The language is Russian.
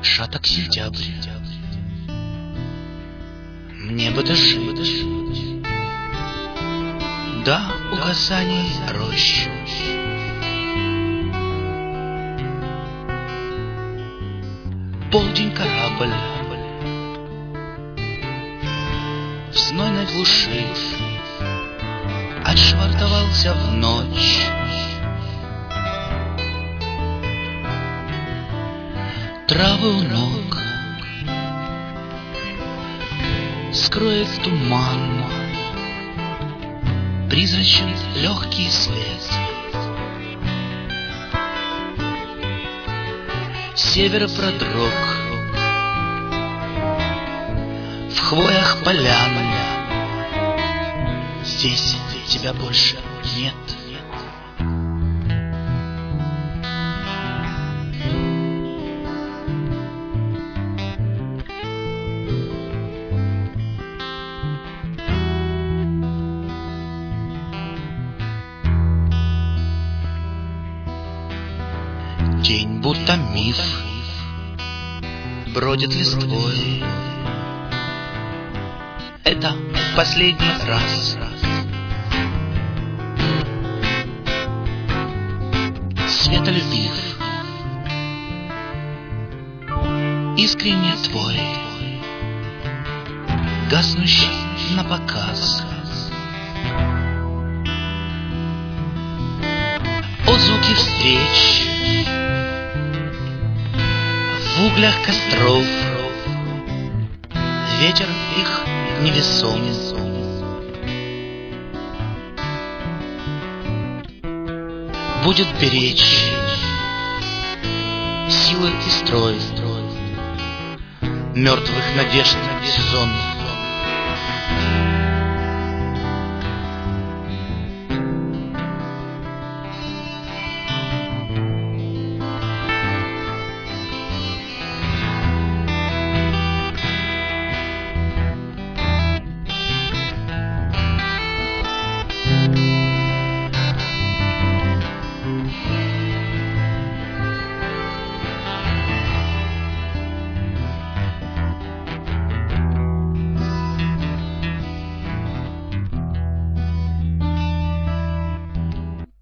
Шаток сентябрь, мне бы дожить до угасаний рощ. Полдень корабль в знойной глуши отшвартовался в ночь. Травы у ног скроет туман, призрачен легкий свет. Север продрог в хвоях полян. Здесь тебя больше нет. День будто миф бродит листвой. Это последний раз. Светолюбив, искренне твой, гаснущий напоказ. Отзвуки встреч в углях костров, ветер их невесом. Будет беречь силы и строй мертвых надежд и сон.